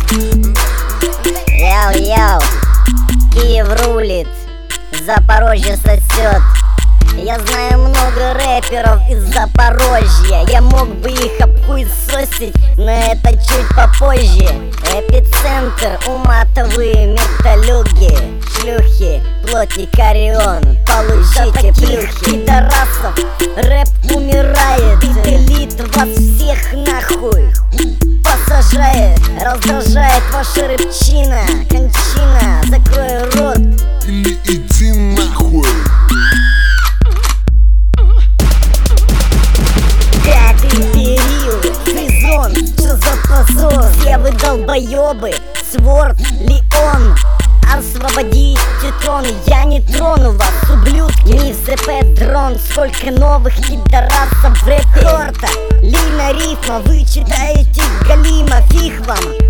Яу-яу, Киев рулит, Запорожье сосет. Я знаю много рэперов из Запорожья. Я мог бы их обхуесосить, но это чуть попозже. Эпицентр, уматовые мертолюги, шлюхи, плотник Орион, получите плюхи. Пидорасов, рэп умирает, элит вас всех нахуй посажает. Раздражает ваша рыбчина, кончина, закрой рот или иди нахуй. Пятый период, сезон, что за позор? Все вы долбоебы, Сворд, Леон, освободите трон, я не трону вас, ублюдки. Мисс рэп дрон, сколько новых пидорасов в рэпе. Хорта, лина рифма, вы читаете галима, фиг вам.